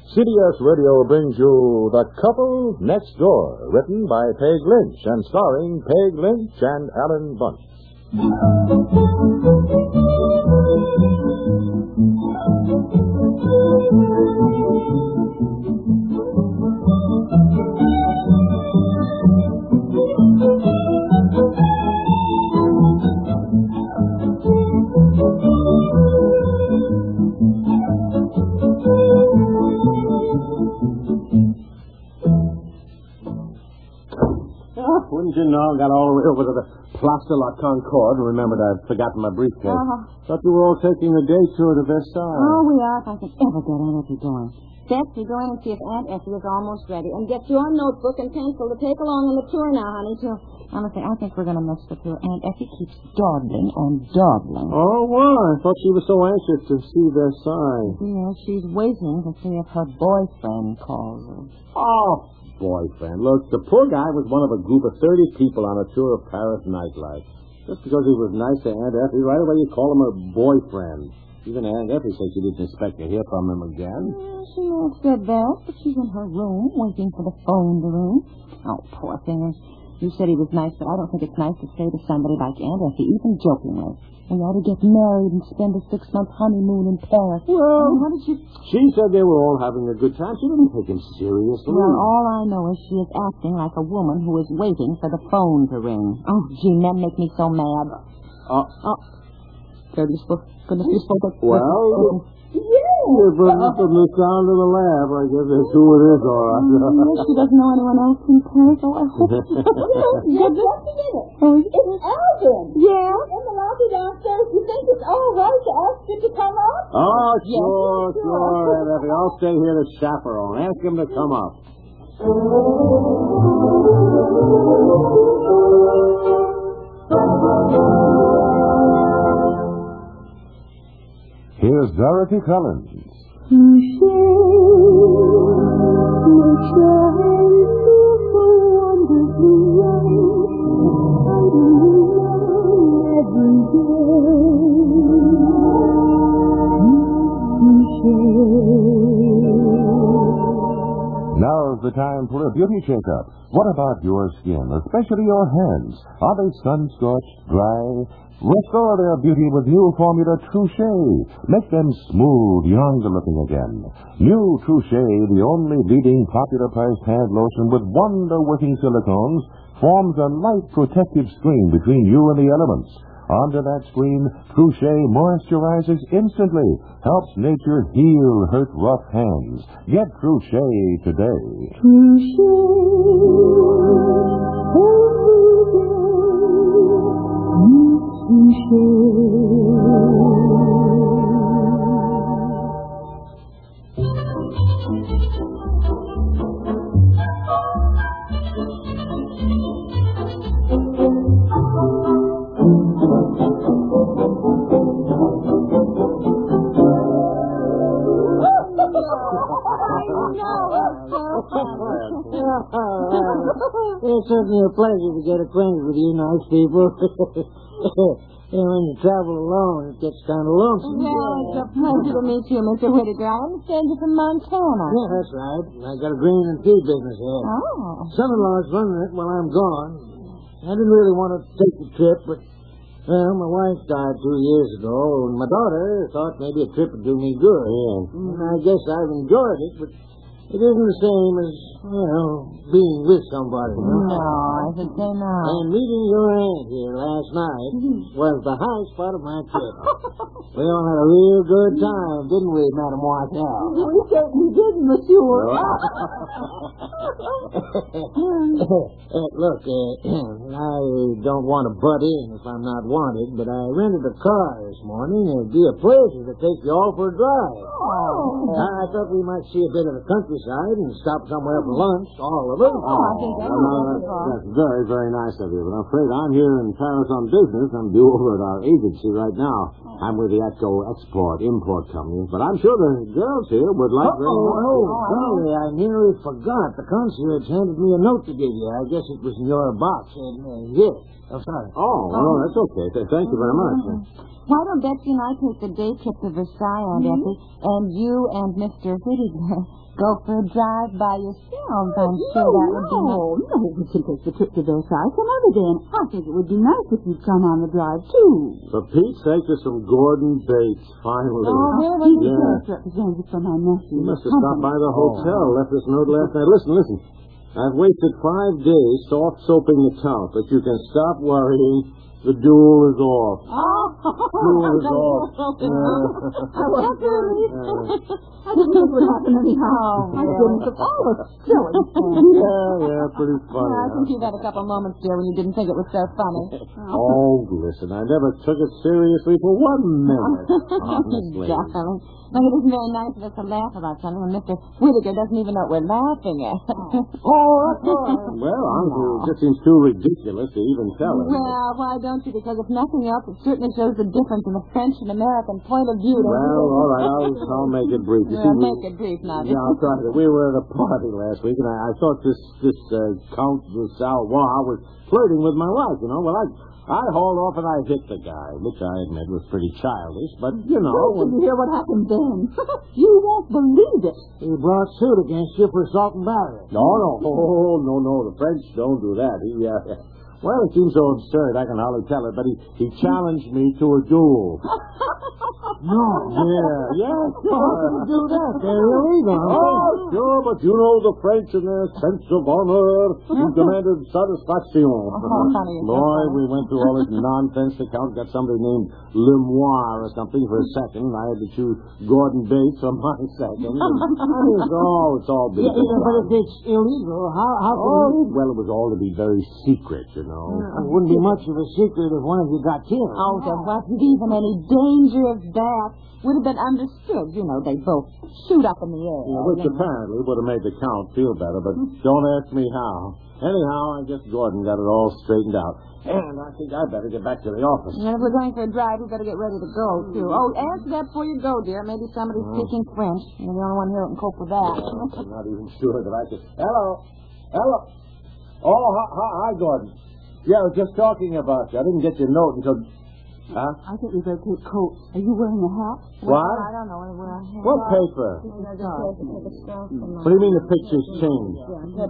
CBS Radio brings you The Couple Next Door, written by Peg Lynch and starring Peg Lynch and Alan Bunce. Wouldn't you know, got all the way over to the Place de la Concorde and remembered I'd forgotten my briefcase. Thought you were all taking a day tour to Versailles. Oh, we are, if I can ever get Aunt Effie going. Beth, you go in and see if Aunt Effie is almost ready. And get your notebook and pencil to take along on the tour now, honey, too. Honestly, I think we're going to miss the tour. Aunt Effie keeps dawdling and dawdling. Oh, why? I thought she was so anxious to see Versailles. Yeah, she's waiting to see if her boyfriend calls her. Oh, boyfriend. Look, the poor guy was one of a group of 30 people on a tour of Paris nightlife. Just because he was nice to Aunt Effie, right away you call him her boyfriend. Even Aunt Effie said she didn't expect to hear from him again. Yeah, she may have said that, but she's in her room waiting for the phone to ring. Oh, poor thing. You said he was nice, but I don't think it's nice to say to somebody like Aunt Effie, even jokingly, we ought to get married and spend a 6-month honeymoon in Paris. Well, what did you... She said they were all having a good time. She didn't take him seriously. Well, all I know is she is acting like a woman who is waiting for the phone to ring. Oh, gee, men make me so mad. Goodness, you spoke of... Well... From the sound of the laugh, I guess that's who it is, all right. She doesn't know anyone else in Paris. Oh, I hope... Just a minute. It's Alvin. Yeah? In the lobby downstairs. You think it's all right to ask him to come up? Oh, sure. Aunt Effie. I'll stay here to chaperone. Ask him to come up. Here's Dorothy Collins. Now's the time for a beauty checkup. What about your skin, especially your hands? Are they sun-scorched, dry? Restore their beauty with new formula Trouchet. Make them smooth, younger-looking again. New Trouchet, the only leading popular-priced hand lotion with wonder-working silicones, forms a light protective screen between you and the elements. Under that screen, Trouchet moisturizes instantly, helps nature heal hurt, rough hands. Get Trouchet today. It's certainly a pleasure to get acquainted with you nice people. When you travel alone, it gets kind of lonesome. Well, it's a pleasure to meet you, Mr. Whittaker. I understand you're from Montana. Yeah, that's right. I got a grain and feed business here. Oh. Son-in-law's running it while I'm gone. I didn't really want to take the trip, but, well, my wife died 2 years ago, and my daughter thought maybe a trip would do me good. Yeah. And I guess I've enjoyed it, but it isn't the same as, being with somebody. No, I should say not. And meeting your aunt here last night was the highest part of my trip. We all had a real good time, didn't we, Madame Wattel? We certainly did, monsieur. Look, I don't want to butt in if I'm not wanted, but I rented a car this morning. It'd be a pleasure to take you all for a drive. Oh. I thought we might see a bit of the countryside and stop somewhere for lunch, all of us. I think That's very, very nice of you, but I'm afraid I'm here in Paris on business. I'm due over at our agency right now. I'm with the Atco Export-Import Company, but I'm sure the girls here would like very much. Golly, I nearly forgot. The concierge handed me a note to give you. I guess it was in your box. Here. Oh, sorry. No, that's okay. Thank you very much. Why don't Betsy and I take the day trip to Versailles, Aunt Effie, and you and Mr. Whittaker go for a drive by yourselves. I'm sure that would be nice. No, we can take the trip to Versailles some other day, and I think it would be nice if you'd come on the drive, too. For Pete's sake, there's some Gordon Bates, finally. Oh, He's really? the representative from my nephew. He must have stopped by the hotel, left this note last night. Listen. I've wasted 5 days soft-soaping the count, but you can stop worrying. The duel is off. Duel is off. I didn't think it would happen anyhow. My goodness, it's all a silly thing. Yeah, pretty funny. I think you've had a couple moments, dear, when you didn't think it was so funny. Oh, listen, I never took it seriously for 1 minute. Honestly. Darling. Look, it isn't very nice of us to laugh about something when Mr. Whittaker doesn't even know what we're laughing at. Well, Uncle, it just seems too ridiculous to even tell him. Well, why don't you? Because if nothing else, it certainly shows the difference in the French and American point of view. Well, all right, I'll make it brief. Make it brief now. Yeah, I'll try to. We were at a party last week, and I thought this Count de Salois was flirting with my wife, you know. Well, I hauled off and I hit the guy, which I admit was pretty childish, but, you know... Did you hear what happened then? You won't believe it. He brought suit against you for assault and battery. No. Oh, no. The French don't do that. Well, it seems so absurd, I can hardly tell it, but he challenged me to a duel. No. Yeah. How can you do that? They're illegal. Oh, sure, but you know the French and their sense of honor. He demanded satisfaction. Honey. Boy, we went through all this nonsense. The Count got somebody named Lemoire or something for a second. I had to choose Gordon Bates for my second. It's all been... But if it's illegal, how can Well, it was all to be very secret, you know. It wouldn't be much of a secret if one of you got killed. Oh, there wasn't even any danger of that. Would have been understood. You know, they both shoot up in the air. Which apparently would have made the Count feel better, but don't ask me how. Anyhow, I guess Gordon got it all straightened out. And I think I'd better get back to the office. And if we're going for a drive, we better get ready to go, too. Oh, answer that before you go, dear. Maybe somebody's speaking French. You're the only one here who can cope with that. I'm not even sure that I could... Hello. Oh, hi, Gordon. Yeah, I was just talking about you. I didn't get your note until... Huh? I think we better take coats. Are you wearing a hat? What? I don't know. What paper? What do you mean the picture's changed?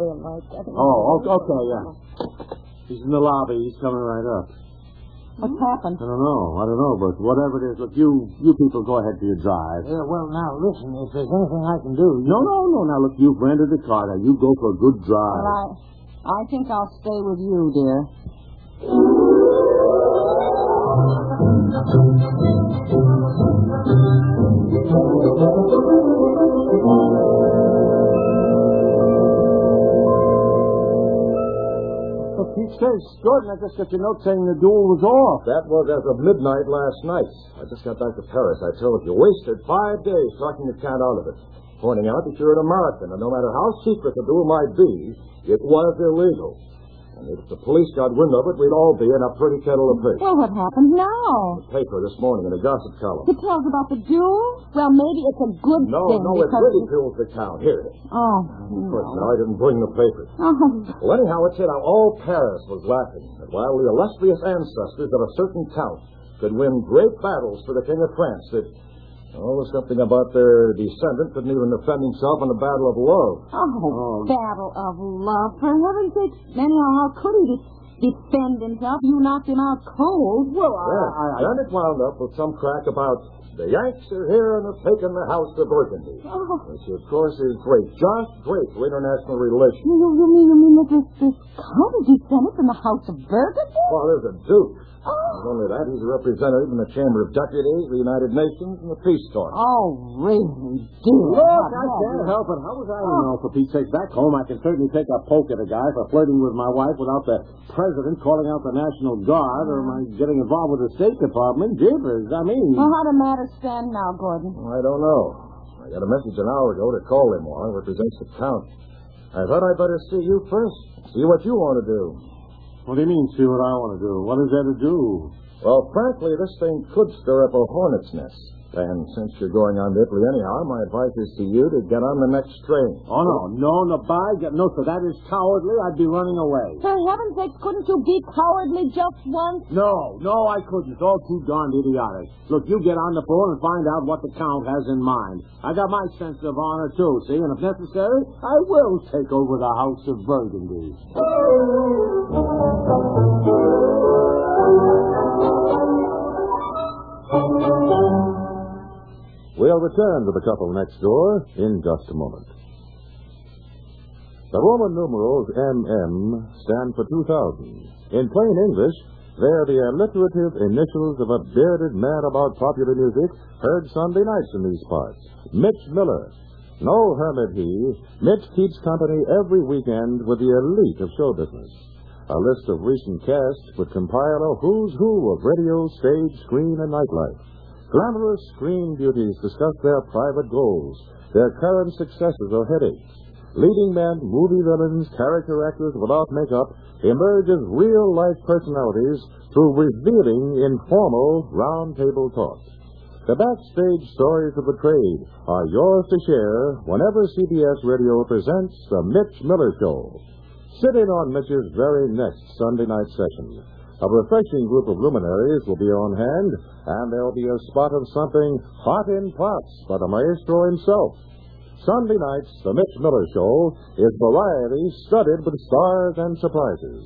Oh, okay, yeah. He's in the lobby. He's coming right up. What's happened? I don't know, but whatever it is, look, you people go ahead to your drive. Well, now, listen, if there's anything I can do... No. Now, look, you've rented a car. Now, you go for a good drive. Well, I think I'll stay with you, dear. For Pete's sake, Gordon, I just got your note saying the duel was off. That was as of midnight last night. I just got back to Paris. I told you, wasted 5 days talking the Count out of it, pointing out that you're an American, and no matter how secret the duel might be, it was illegal. And if the police got wind of it, we'd all be in a pretty kettle of fish. Well, what happened now? The paper this morning in a gossip column. It tells about the duel? Well, maybe it's a good thing. No, it ridicules the Count. Here it is. Oh, First, now, I didn't bring the paper. Well, anyhow, it said how all Paris was laughing at while the illustrious ancestors of a certain Count could win great battles for the King of France, that was something about their descendant couldn't even defend himself in a battle of love. Battle of love. For heaven's sake, anyhow, how could he defend himself? You knocked him out cold. Well, then it wound up with some crack about the Yanks are here and have taken the House of Burgundy. Which, of course, is great. Just great for international relations. You mean that this Count is descended from the House of Burgundy? Well, there's a Duke. Not only that, he's a representative in the Chamber of Deputies, the United Nations, and the Peace Corps. Oh, really, dear? Look, I can't help it. How was I to know? For Pete's sake, back home, I can certainly take a poke at a guy for flirting with my wife without the president calling out the National Guard or my getting involved with the State Department. Jeepers, I mean... Well, how do matters stand now, Gordon? I don't know. I got a message an hour ago to call him while he represents the Count. I thought I'd better see you first. See what you want to do. What do you mean, see what I want to do? What is there to do? Well, frankly, this thing could stir up a hornet's nest. And since you're going on to Italy anyhow, my advice is to you to get on the next train. Oh, no, sir, that is cowardly. I'd be running away. For heaven's sake, couldn't you be cowardly just once? No, I couldn't. It's all too darned idiotic. Look, you get on the phone and find out what the Count has in mind. I got my sense of honor, too, see? And if necessary, I will take over the House of Burgundy. We'll return to the couple next door in just a moment. The Roman numerals MM stand for 2000. In plain English, they're the alliterative initials of a bearded man about popular music heard Sunday nights in these parts. Mitch Miller. No hermit he. Mitch keeps company every weekend with the elite of show business. A list of recent casts would compile a who's who of radio, stage, screen, and nightlife. Glamorous screen beauties discuss their private goals, their current successes or headaches. Leading men, movie villains, character actors without makeup emerge as real-life personalities through revealing, informal, round-table talk. The backstage stories of the trade are yours to share whenever CBS Radio presents The Mitch Miller Show. Sit in on Mitch's very next Sunday night session. A refreshing group of luminaries will be on hand, and there'll be a spot of something hot in pots by the maestro himself. Sunday nights, The Mitch Miller Show is variety studded with stars and surprises.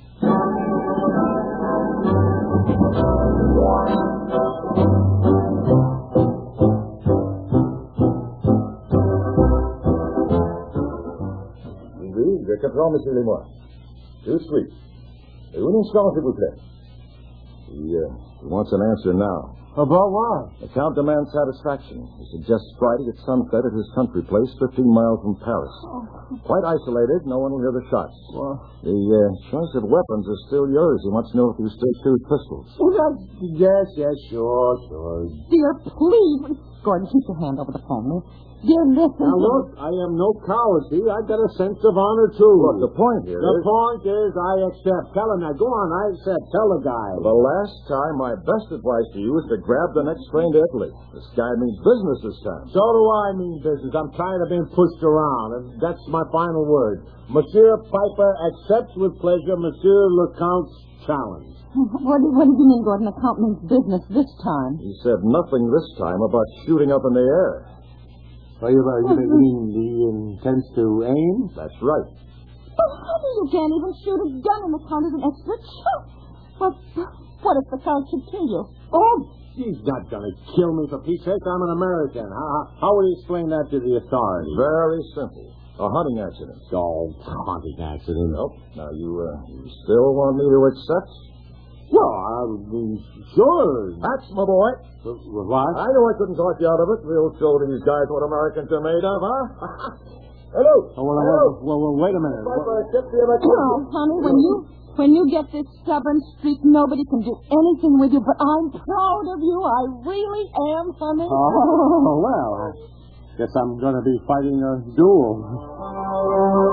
Oui, je comprends, monsieur et moi. Tout de suite. Une instant, s'il vous plaît. He wants an answer now. About what? The Count demands satisfaction. He suggests Friday at sunset at his country place 15 miles from Paris. Quite isolated, no one will hear the shots. Well, The choice of weapons is still yours. He wants to know if you still shoot pistols. yes, sure. Dear, please. Gordon, keep your hand over the phone. Dear, listen. Now, look, I am no coward, see? I've got a sense of honor, too. Look, the point here The is... point is I accept. Tell him now. Go on, I accept. Tell the guy. The last time, my best advice to you is to grab the next train to Italy. This guy means business this time. So do I mean business. I'm tired of being pushed around. And that's my final word. Monsieur Piper accepts with pleasure Monsieur LeCount's challenge. What do you mean, Gordon? The Count means business this time. He said nothing this time about shooting up in the air. So you mean he intends to aim? That's right. But honey, you can't even shoot a gun, and the Count is an expert shot. Well, what if the Count should kill you? Oh, he's not going to kill me, for Pete's sake. I'm an American. How would he explain that to the authorities? Very simple. A hunting accident. Oh, hunting accident. Nope. Now, you still want me to accept? Well, I mean, sure. That's my boy. What? I know I couldn't talk you out of it. We'll show these guys what Americans are made of, huh? Hello. Oh, well, wait a minute. Oh, honey, when you get this stubborn streak, nobody can do anything with you, but I'm proud of you. I really am, honey. Oh, well, I guess I'm going to be fighting a duel.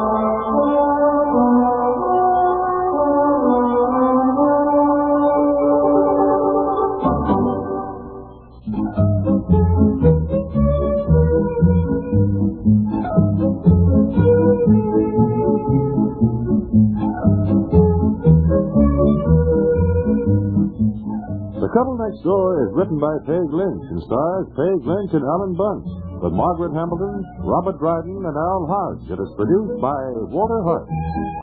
The Couple Next Door is written by Peg Lynch and stars Peg Lynch and Alan Bunce, with Margaret Hamilton, Robert Dryden, and Al Hodge. It is produced by Walter Hart.